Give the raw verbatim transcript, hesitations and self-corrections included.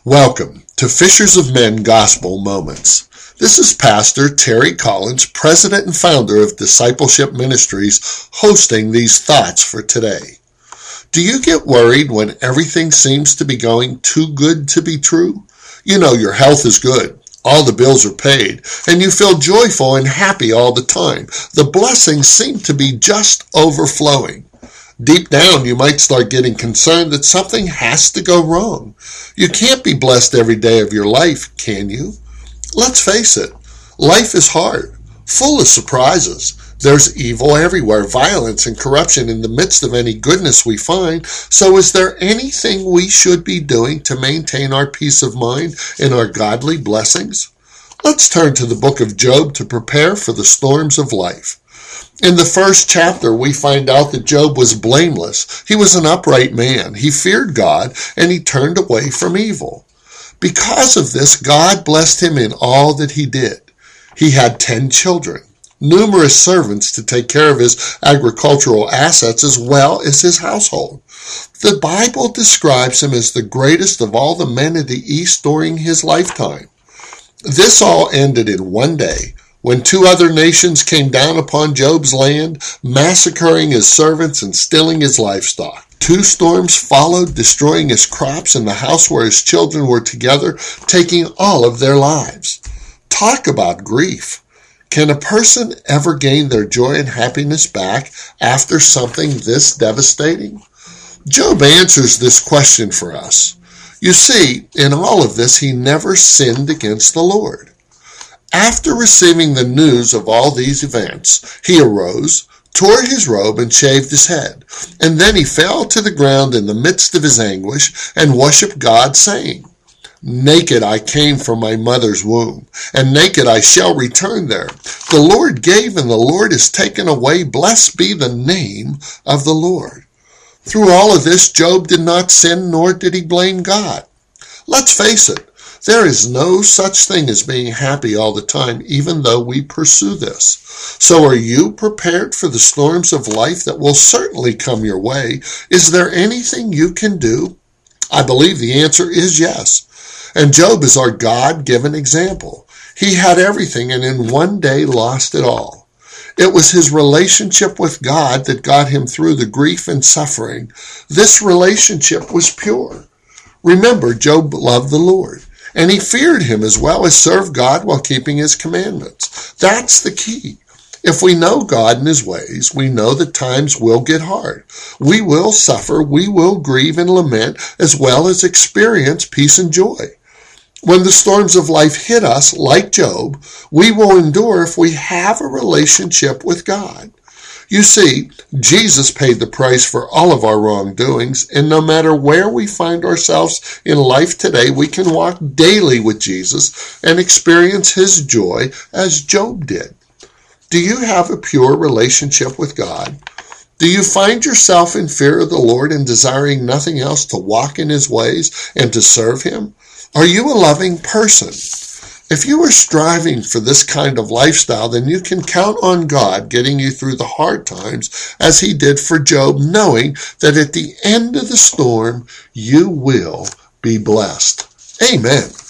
Welcome to Fishers of Men Gospel Moments. This is Pastor Terry Collins, President and founder of Discipleship Ministries, hosting these thoughts for today. Do you get worried when everything seems to be going too good to be true? You know your health is good, all the bills are paid, and you feel joyful and happy all the time. The blessings seem to be just overflowing. Deep down, you might start getting concerned that something has to go wrong. You can't be blessed every day of your life, can you? Let's face it, life is hard, full of surprises. There's evil everywhere, violence and corruption in the midst of any goodness we find. So is there anything we should be doing to maintain our peace of mind and our godly blessings? Let's turn to the book of Job to prepare for the storms of life. In the first chapter, we find out that Job was blameless. He was an upright man. He feared God, and he turned away from evil. Because of this, God blessed him in all that he did. He had ten children, numerous servants to take care of his agricultural assets as well as his household. The Bible describes him as the greatest of all the men of the East during his lifetime. This all ended in one day, when two other nations came down upon Job's land, massacring his servants and stealing his livestock. Two storms followed, destroying his crops and the house where his children were together, taking all of their lives. Talk about grief. Can a person ever gain their joy and happiness back after something this devastating? Job answers this question for us. You see, in all of this, he never sinned against the Lord. After receiving the news of all these events, he arose, tore his robe, and shaved his head. And then he fell to the ground in the midst of his anguish and worshipped God, saying, Naked I came from my mother's womb, and naked I shall return there. The Lord gave, and the Lord has taken away. Blessed be the name of the Lord. Through all of this, Job did not sin, nor did he blame God. Let's face it. There is no such thing as being happy all the time, even though we pursue this. So are you prepared for the storms of life that will certainly come your way? Is there anything you can do? I believe the answer is yes. And Job is our God-given example. He had everything and in one day lost it all. It was his relationship with God that got him through the grief and suffering. This relationship was pure. Remember, Job loved the Lord. And he feared him as well as served God while keeping his commandments. That's the key. If we know God and his ways, we know that times will get hard. We will suffer, we will grieve and lament, as well as experience peace and joy. When the storms of life hit us, like Job, we will endure if we have a relationship with God. You see, Jesus paid the price for all of our wrongdoings, and no matter where we find ourselves in life today, we can walk daily with Jesus and experience his joy as Job did. Do you have a pure relationship with God? Do you find yourself in fear of the Lord and desiring nothing else to walk in his ways and to serve him? Are you a loving person? If you are striving for this kind of lifestyle, then you can count on God getting you through the hard times as he did for Job, knowing that at the end of the storm, you will be blessed. Amen.